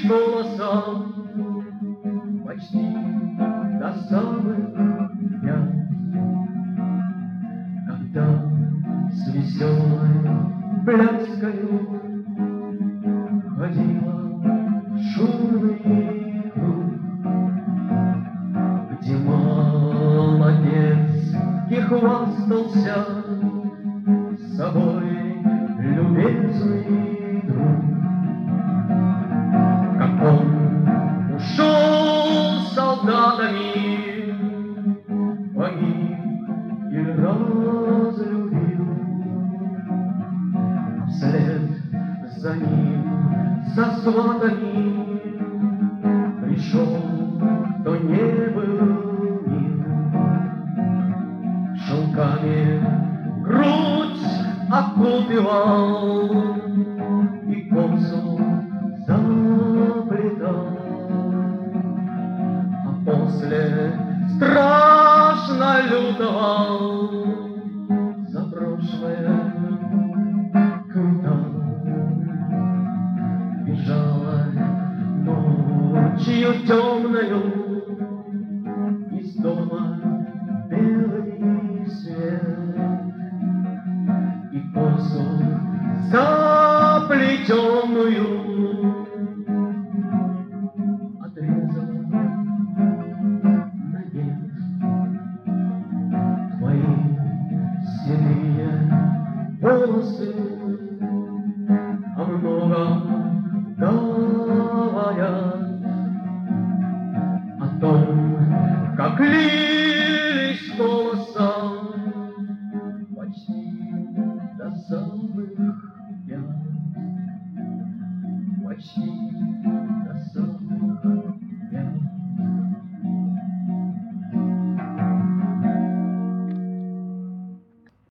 волосам почти до самых пят, когда с веселой пляскою ходила в шумный круг, где молодец и хвастался собой любезный друг. Как он ушел солдатами, погиб и разлюбил, а вслед за ним со сватами пришел, кто не был мил. Шелками грудь окутывал и косу заплетал, а после страшно лютовал, за прошлое крутал. Бежала ночью темною из дома белый свет, и косу заплетенную отрезал на нет. Твои седые волосы о многом говорят, о том, как лились голосом почти до самых пят, почти